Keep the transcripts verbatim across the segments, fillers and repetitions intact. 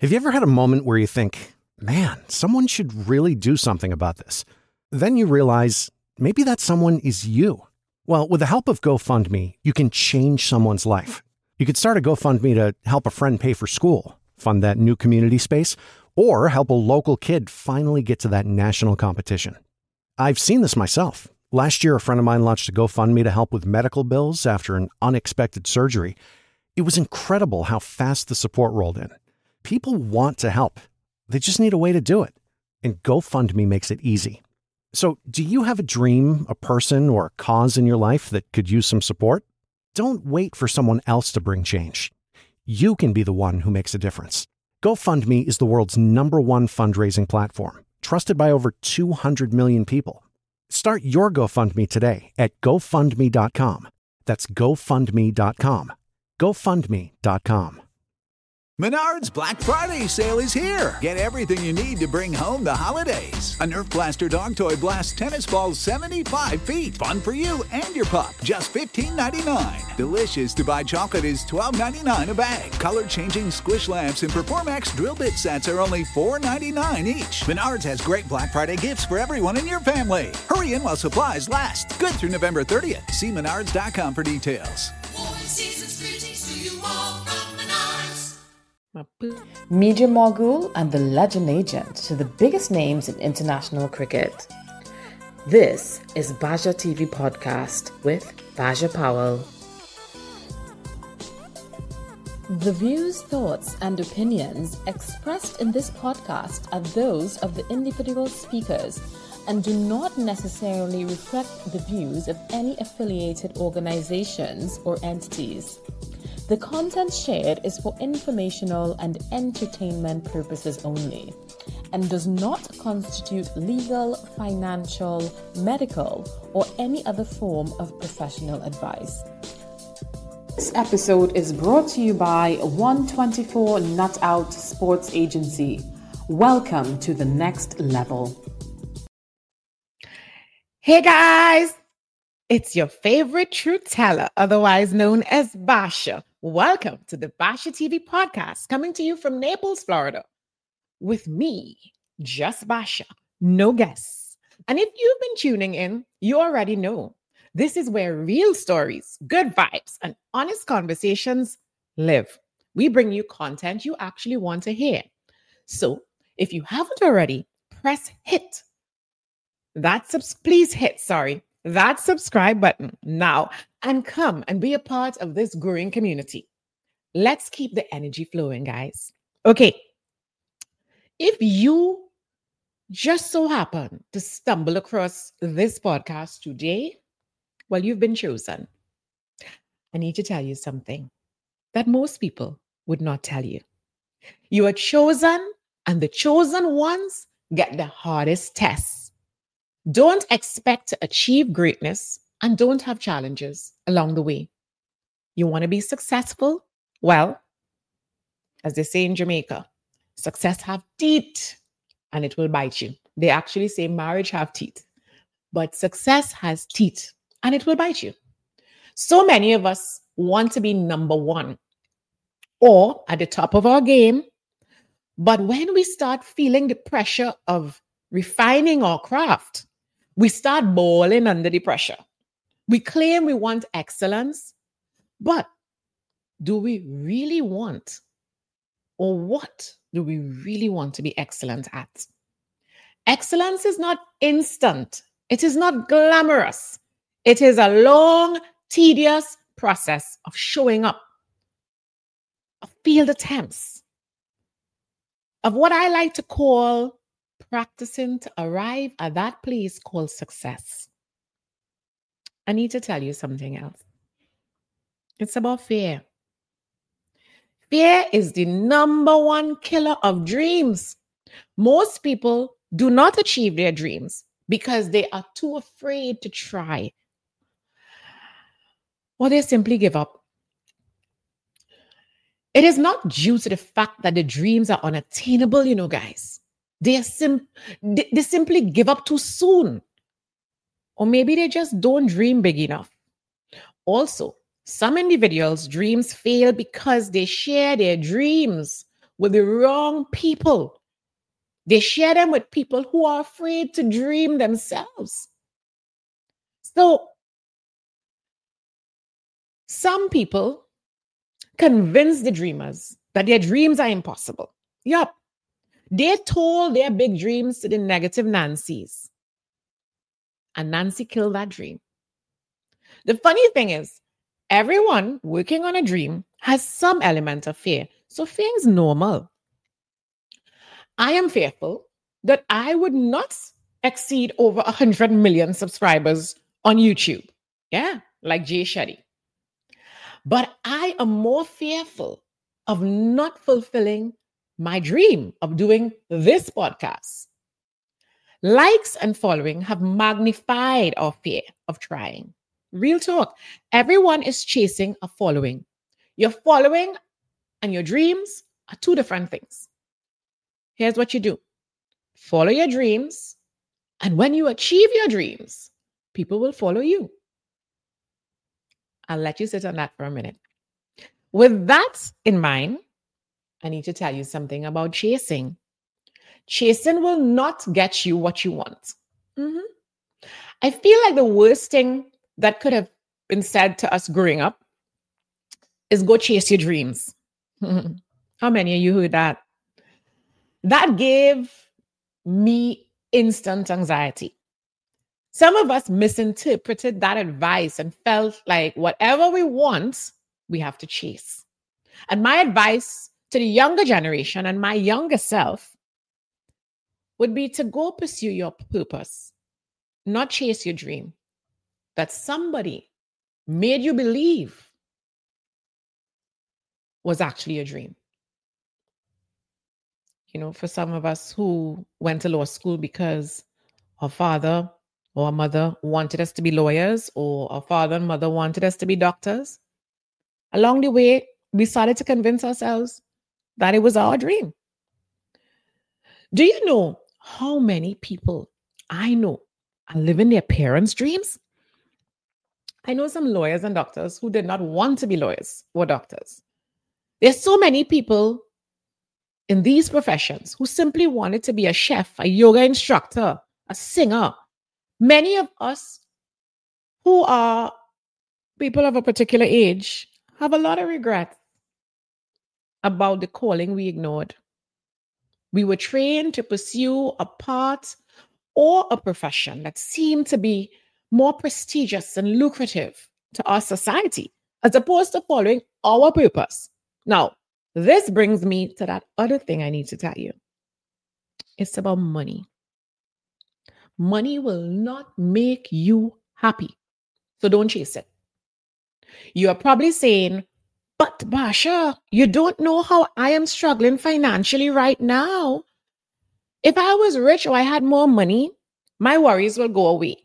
Have you ever had a moment where you think, man, someone should really do something about this? Then you realize maybe that someone is you. Well, with the help of GoFundMe, you can change someone's life. You could start a GoFundMe to help a friend pay for school, fund that new community space, or help a local kid finally get to that national competition. I've seen this myself. Last year, a friend of mine launched a GoFundMe to help with medical bills after an unexpected surgery. It was incredible how fast the support rolled in. People want to help. They just need a way to do it. And GoFundMe makes it easy. So, do you have a dream, a person, or a cause in your life that could use some support? Don't wait for someone else to bring change. You can be the one who makes a difference. GoFundMe is the world's number one fundraising platform, trusted by over two hundred million people. Start your GoFundMe today at GoFundMe dot com. That's GoFundMe dot com. GoFundMe dot com. Menards Black Friday sale is here. Get everything you need to bring home the holidays. A Nerf Blaster dog toy blasts tennis balls seventy-five feet. Fun for you and your pup. Just fifteen ninety-nine. Delicious to buy chocolate is twelve ninety-nine a bag. Color-changing squish lamps and Performax drill bit sets are only four ninety-nine each. Menards has great Black Friday gifts for everyone in your family. Hurry in while supplies last. Good through November thirtieth. See menards dot com for details. Media mogul and the legend agent to the biggest names in international cricket. This is Baja T V Podcast with Baja Powell. The views, thoughts, and opinions expressed in this podcast are those of the individual speakers and do not necessarily reflect the views of any affiliated organizations or entities. The content shared is for informational and entertainment purposes only and does not constitute legal, financial, medical, or any other form of professional advice. This episode is brought to you by one twenty-four Nut Out Sports Agency. Welcome to the next level. Hey guys, it's your favorite truth teller, otherwise known as Basha. Welcome to the Basha T V Podcast, coming to you from Naples, Florida, with me, just Basha, no guests. And if you've been tuning in, you already know this is where real stories, good vibes, and honest conversations live. We bring you content you actually want to hear. So if you haven't already, press hit. That's please hit, sorry. that subscribe button now and come and be a part of this growing community. Let's keep the energy flowing, guys. Okay. If you just so happen to stumble across this podcast today, well, you've been chosen. I need to tell you something that most people would not tell you. You are chosen, and the chosen ones get the hardest tests. Don't expect to achieve greatness and don't have challenges along the way. You want to be successful? Well, as they say in Jamaica, success have teeth and it will bite you. They actually say marriage have teeth, but success has teeth and it will bite you. So many of us want to be number one or at the top of our game. But when we start feeling the pressure of refining our craft, we start boiling under the pressure. We claim we want excellence, but do we really want, or what do we really want to be excellent at? Excellence is not instant. It is not glamorous. It is a long, tedious process of showing up, of field attempts, of what I like to call practicing to arrive at that place called success. I need to tell you something else. It's about fear. Fear is the number one killer of dreams. Most people do not achieve their dreams because they are too afraid to try, or they simply give up. It is not due to the fact that the dreams are unattainable, you know, guys. They, are sim- they, they simply give up too soon. Or maybe they just don't dream big enough. Also, some individuals' dreams fail because they share their dreams with the wrong people. They share them with people who are afraid to dream themselves. So, some people convince the dreamers that their dreams are impossible. Yup. They told their big dreams to the negative Nancys. And Nancy killed that dream. The funny thing is, everyone working on a dream has some element of fear. So fear is normal. I am fearful that I would not exceed over one hundred million subscribers on YouTube. Yeah, like Jay Shetty. But I am more fearful of not fulfilling my dream of doing this podcast. Likes and following have magnified our fear of trying. Real talk. Everyone is chasing a following. Your following and your dreams are two different things. Here's what you do. Follow your dreams, and when you achieve your dreams, people will follow you. I'll let you sit on that for a minute. With that in mind, I need to tell you something about chasing. Chasing will not get you what you want. Mm-hmm. I feel like the worst thing that could have been said to us growing up is go chase your dreams. How many of you heard that? That gave me instant anxiety. Some of us misinterpreted that advice and felt like whatever we want, we have to chase. And my advice to the younger generation and my younger self would be to go pursue your purpose, not chase your dream that somebody made you believe was actually a dream. You know, for some of us who went to law school because our father or our mother wanted us to be lawyers, or our father and mother wanted us to be doctors, along the way, we started to convince ourselves that it was our dream. Do you know how many people I know are living their parents' dreams? I know some lawyers and doctors who did not want to be lawyers or doctors. There's so many people in these professions who simply wanted to be a chef, a yoga instructor, a singer. Many of us who are people of a particular age have a lot of regret about the calling we ignored. We were trained to pursue a path or a profession that seemed to be more prestigious and lucrative to our society, as opposed to following our purpose. Now, this brings me to that other thing I need to tell you. It's about money. Money will not make you happy, so don't chase it. You are probably saying, but Basha, you don't know how I am struggling financially right now. If I was rich or I had more money, my worries will go away.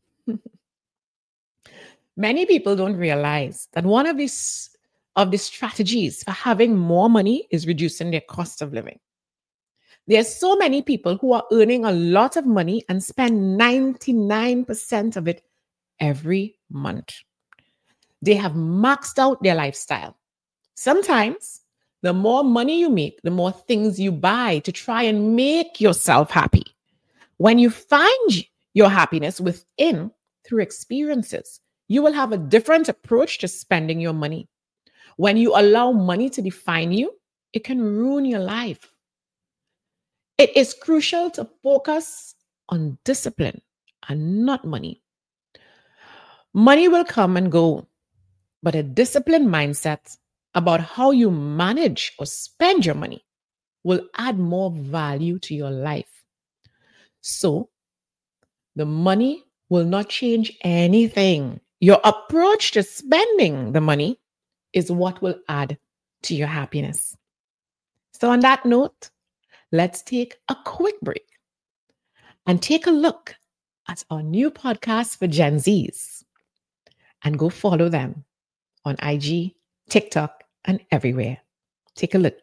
Many people don't realize that one of these of the strategies for having more money is reducing their cost of living. There's so many people who are earning a lot of money and spend ninety-nine percent of it every month. They have maxed out their lifestyle. Sometimes, the more money you make, the more things you buy to try and make yourself happy. When you find your happiness within through experiences, you will have a different approach to spending your money. When you allow money to define you, it can ruin your life. It is crucial to focus on discipline and not money. Money will come and go, but a disciplined mindset about how you manage or spend your money will add more value to your life. So, the money will not change anything. Your approach to spending the money is what will add to your happiness. So on that note, let's take a quick break and take a look at our new podcast for Gen Zs and go follow them on I G, TikTok, and everywhere. Take a look.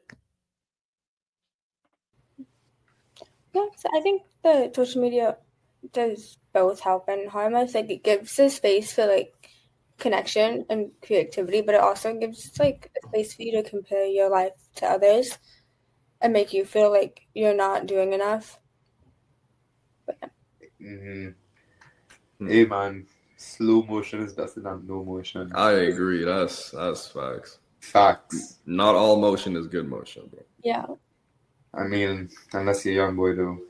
Yeah, so I think the social media does both help and harm us. Like, it gives a space for like connection and creativity, but it also gives like a space for you to compare your life to others. and make you feel like you're not doing enough. But, yeah. Mm-hmm. Hey man, slow motion is better than no motion. I agree. That's that's facts. Facts. Not all motion is good motion, bro. Yeah. I mean, unless you're a young boy, though.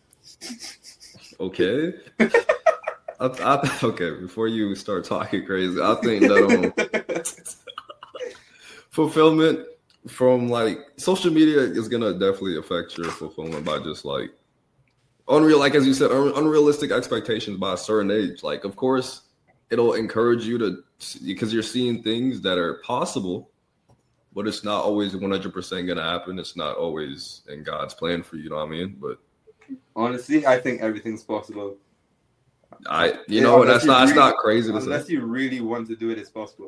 Okay. I, I, okay, before you start talking crazy, I think that um, fulfillment from like social media is gonna definitely affect your fulfillment by just like unreal, like as you said, un- unrealistic expectations by a certain age. Like, of course, it'll encourage you to, because you're seeing things that are possible, but it's not always one hundred percent gonna happen. It's not always in God's plan for you. You know what I mean? But honestly, I think everything's possible. I, you Yeah, know, unless that's you not really- that's not crazy to Unless say. you really want to do it, it's possible.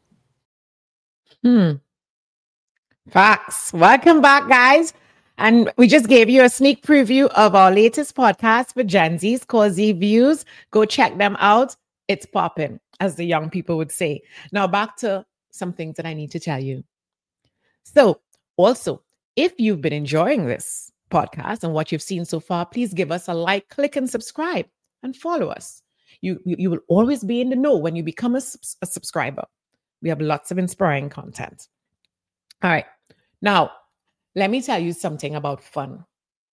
Hmm. Facts. Welcome back, guys. And we just gave you a sneak preview of our latest podcast for Gen Z's called Z Views. Go check them out. It's popping, as the young people would say. Now back to some things that I need to tell you. So also, if you've been enjoying this podcast and what you've seen so far, please give us a like, click and subscribe and follow us. You, you, you will always be in the know when you become a, subs- a subscriber. We have lots of inspiring content. All right. Now, let me tell you something about fun.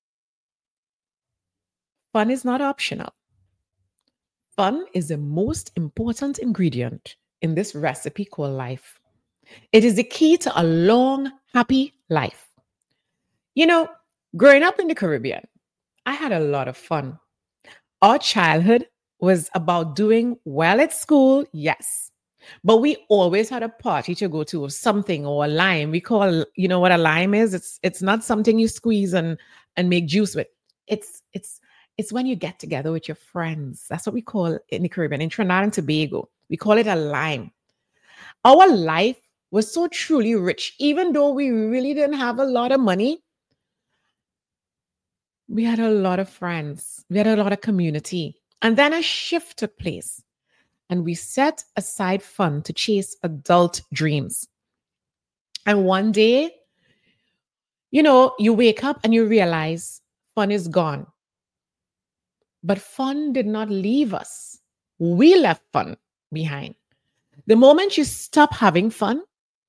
Fun is not optional. Fun is the most important ingredient in this recipe called life. It is the key to a long, happy life. You know, growing up in the Caribbean, I had a lot of fun. Our childhood was about doing well at school, yes. But we always had a party to go to, or something, or a lime. We call, you know what a lime is? It's it's not something you squeeze and, and make juice with. It's it's it's when you get together with your friends. That's what we call in the Caribbean. In Trinidad and Tobago, we call it a lime. Our life was so truly rich, even though we really didn't have a lot of money. We had a lot of friends. We had a lot of community. And then a shift took place. And we set aside fun to chase adult dreams. And one day, you know, you wake up and you realize fun is gone. But fun did not leave us. We left fun behind. The moment you stop having fun,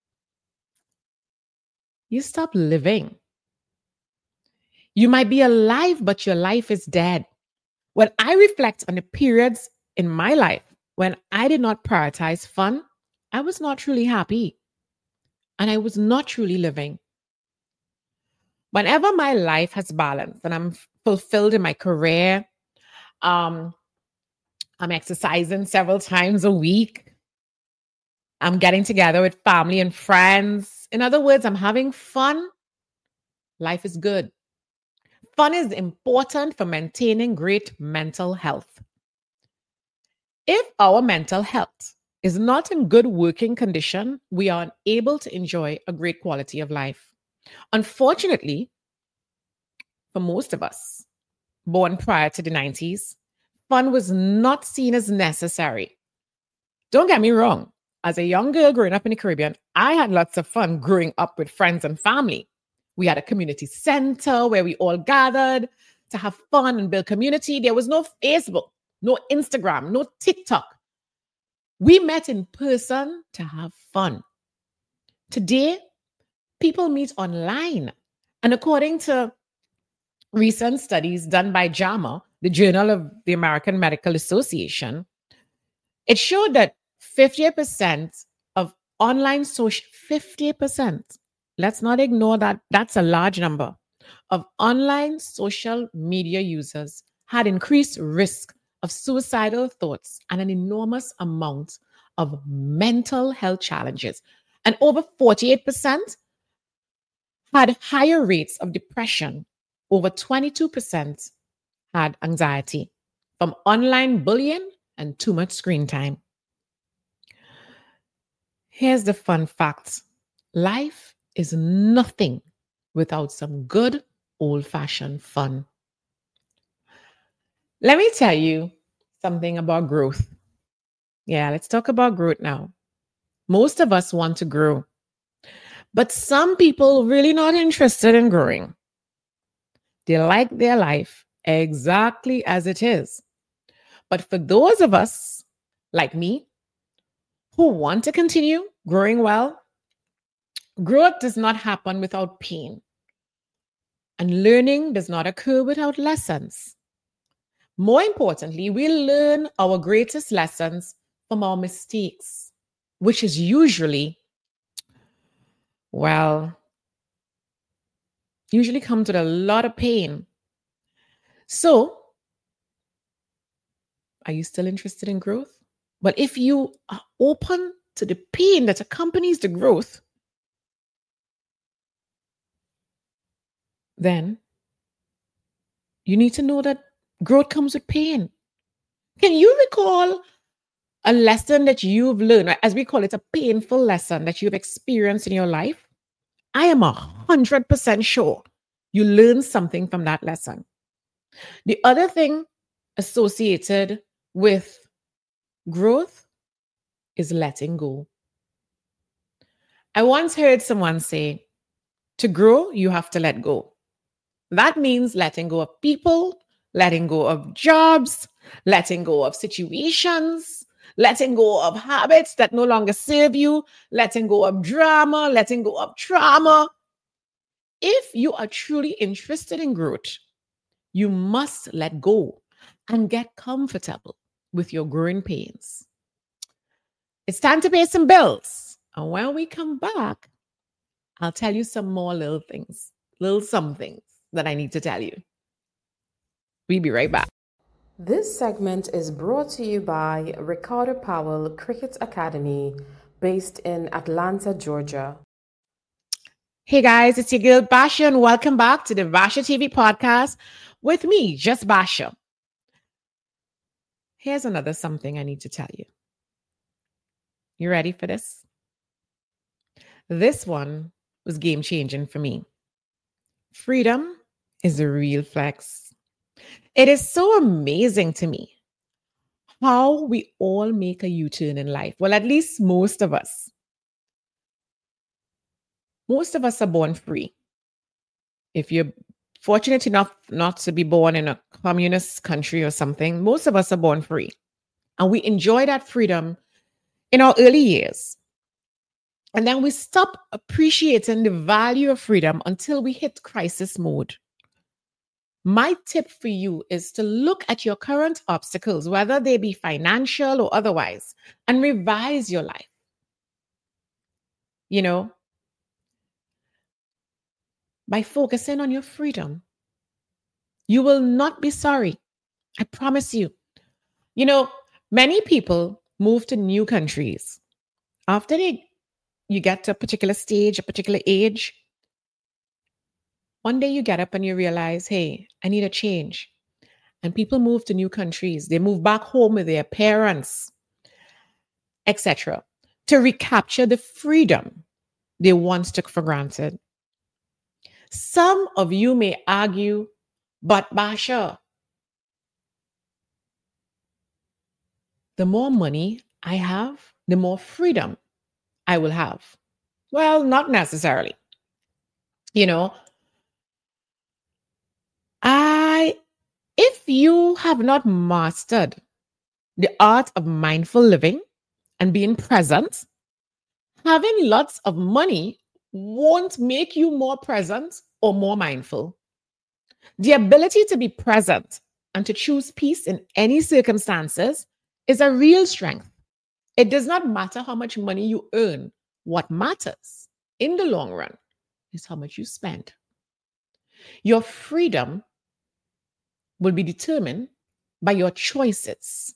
you stop living. You might be alive, but your life is dead. When I reflect on the periods in my life when I did not prioritize fun, I was not truly happy. And I was not truly living. Whenever my life has balance and I'm fulfilled in my career, um, I'm exercising several times a week, I'm getting together with family and friends. In other words, I'm having fun. Life is good. Fun is important for maintaining great mental health. If our mental health is not in good working condition, we are unable to enjoy a great quality of life. Unfortunately, for most of us born prior to the nineties, fun was not seen as necessary. Don't get me wrong. As a young girl growing up in the Caribbean, I had lots of fun growing up with friends and family. We had a community center where we all gathered to have fun and build community. There was no Facebook, no Instagram, no TikTok. We met in person to have fun. Today, people meet online. And according to recent studies done by JAMA, the Journal of the American Medical Association, it showed that fifty percent of online social, fifty percent, let's not ignore that, that's a large number, of online social media users had increased risk of suicidal thoughts and an enormous amount of mental health challenges. And over forty-eight percent had higher rates of depression. Over twenty-two percent had anxiety from online bullying and too much screen time. Here's the fun fact. Life is nothing without some good old-fashioned fun. Let me tell you something about growth. Yeah, let's talk about growth now. Most of us want to grow, But some people really not interested in growing. They like their life exactly as it is. But for those of us like me who want to continue growing well, growth does not happen without pain. And learning does not occur without lessons. More importantly, we learn our greatest lessons from our mistakes, which is usually, well, usually comes with a lot of pain. So, are you still interested in growth? But if you are open to the pain that accompanies the growth, then you need to know that growth comes with pain. Can you recall a lesson that you've learned, as we call it, a painful lesson that you've experienced in your life? I am a hundred percent sure you learned something from that lesson. The other thing associated with growth is letting go. I once heard someone say, to grow, you have to let go. That means letting go of people, letting go of jobs, letting go of situations, letting go of habits that no longer serve you, letting go of drama, letting go of trauma. If you are truly interested in growth, you must let go and get comfortable with your growing pains. It's time to pay some bills. And when we come back, I'll tell you some more little things, little some things that I need to tell you. We'll be right back. This segment is brought to you by Ricardo Powell Cricket Academy, based in Atlanta, Georgia. Hey guys, it's your girl Basha, and welcome back to the Basha T V podcast with me, just Basha. Here's another something I need to tell you. You ready for this? This one was game-changing for me. Freedom is a real flex. It is so amazing to me how we all make a U-turn in life. Well, at least most of us. Most of us are born free. If you're fortunate enough not to be born in a communist country or something, most of us are born free. And we enjoy that freedom in our early years. And then we stop appreciating the value of freedom until we hit crisis mode. My tip for you is to look at your current obstacles, whether they be financial or otherwise, and revise your life. You know, by focusing on your freedom, you will not be sorry. I promise you. You know, many people move to new countries. After they, you get to a particular stage, a particular age, one day you get up and you realize, hey, I need a change. And people move to new countries. They move back home with their parents, et cetera, to recapture the freedom they once took for granted. Some of you may argue, but Basha, the more money I have, the more freedom I will have. Well, not necessarily. You know, I, if you have not mastered the art of mindful living and being present, having lots of money won't make you more present or more mindful. The ability to be present and to choose peace in any circumstances is a real strength. It does not matter how much money you earn. What matters in the long run is how much you spend. Your freedom will be determined by your choices.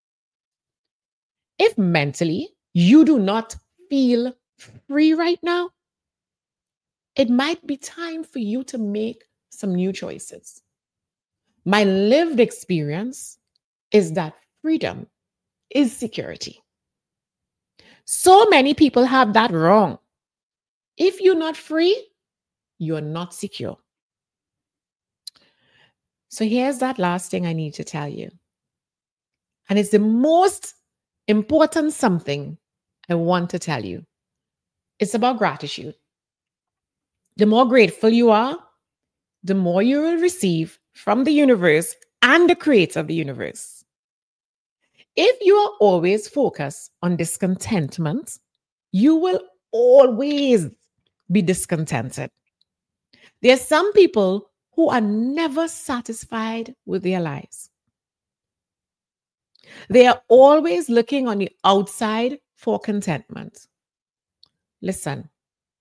If mentally you do not feel free right now, it might be time for you to make some new choices. My lived experience is that freedom is security. So many people have that wrong. If you're not free, you're not secure. So here's that last thing I need to tell you. And it's the most important something I want to tell you. It's about gratitude. The more grateful you are, the more you will receive from the universe and the creator of the universe. If you are always focused on discontentment, you will always be discontented. There are some people who are never satisfied with their lives. They are always looking on the outside for contentment. Listen,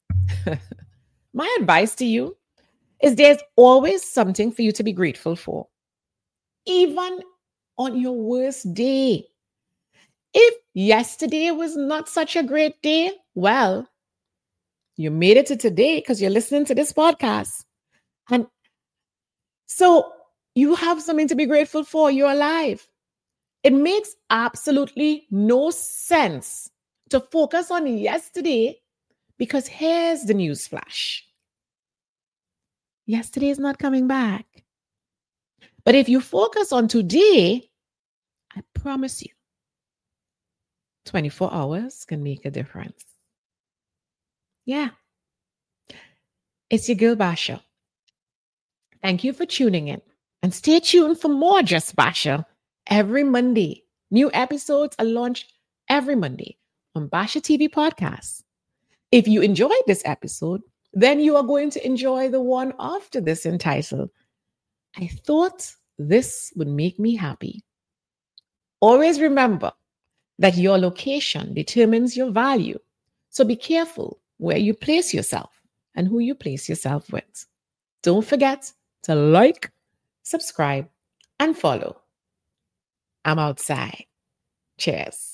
my advice to you is there's always something for you to be grateful for, even on your worst day. If yesterday was not such a great day, well, you made it to today because you're listening to this podcast. And so you have something to be grateful for. You're alive. It makes absolutely no sense to focus on yesterday because here's the news flash. Yesterday is not coming back. But if you focus on today, I promise you, twenty-four hours can make a difference. Yeah. It's your girl, Basha. Thank you for tuning in. And stay tuned for more Just Basha every Monday. New episodes are launched every Monday on Basha T V Podcasts. If you enjoyed this episode, then you are going to enjoy the one after this entitled, I Thought This Would Make Me Happy. Always remember that your location determines your value. So be careful where you place yourself and who you place yourself with. Don't forget to like, subscribe, and follow. I'm outside. Cheers.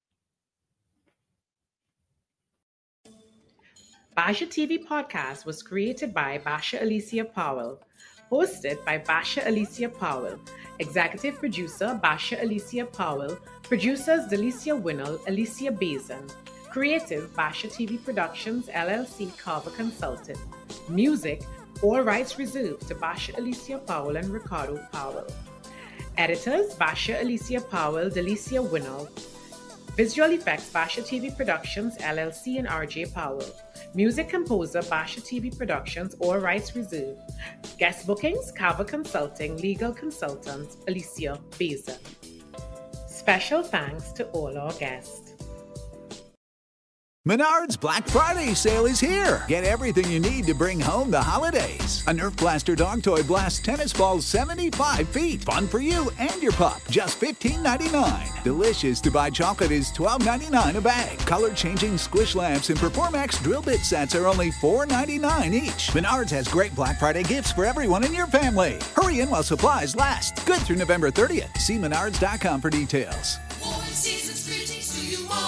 Basha T V Podcast was created by Basha Alicia Powell, hosted by Basha Alicia Powell, executive producer Basha Alicia Powell, producers Delicia Winnell, Alicia Bazin, creative Basha T V Productions L L C Carver Consultant, music, all rights reserved to Basha Alicia Powell and Ricardo Powell, editors Basha Alicia Powell, Delicia Winnell, visual effects Basha T V Productions L L C and R J Powell. Music composer, Basha T V Productions, all rights reserved. Guest bookings, Carver Consulting, legal consultant, Alicia Bazin. Special thanks to all our guests. Menards Black Friday sale is here. Get everything you need to bring home the holidays. A Nerf Blaster dog toy blasts tennis balls seventy-five feet. Fun for you and your pup. Just fifteen ninety-nine. Delicious to buy chocolate is twelve ninety-nine a bag. Color-changing squish lamps and Performax drill bit sets are only four ninety-nine each. Menards has great Black Friday gifts for everyone in your family. Hurry in while supplies last. Good through November thirtieth. See menards dot com for details. Warm season's greetings to you all.